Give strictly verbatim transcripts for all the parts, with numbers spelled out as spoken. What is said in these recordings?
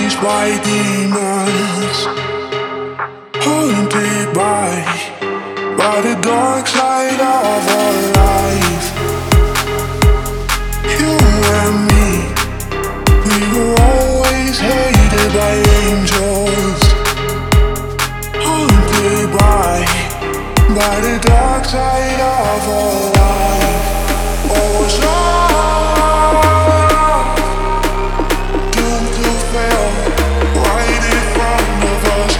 chased by demons, haunted by, by the dark side of our life. You and me, we were always hated by angels, haunted by, by the dark side of our life. Oh, it's love, doomed to fail, right in front of us.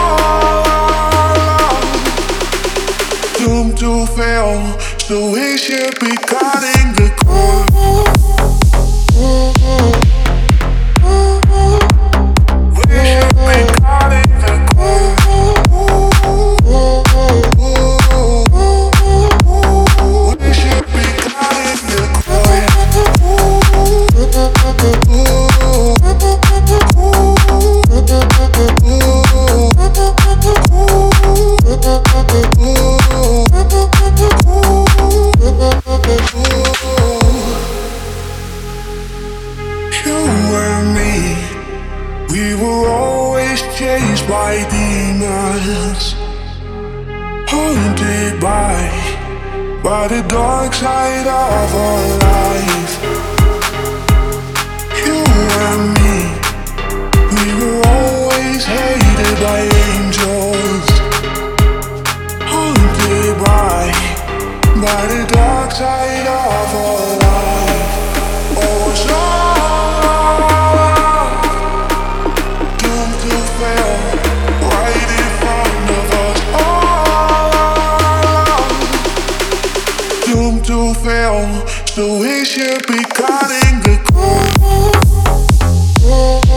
Oh, doomed to fail, so we should be cutting the cord. We should be cutting the cord. We should be cutting the cord. You and me, we were always chased by demons, haunted by, by the dark side of our life. You and me, we were always hated by angels, haunted by, by the dark side of our life. Oh, it's love, doomed to fail, right in front of us. Oh, doomed to fail, so we should be cutting the cord.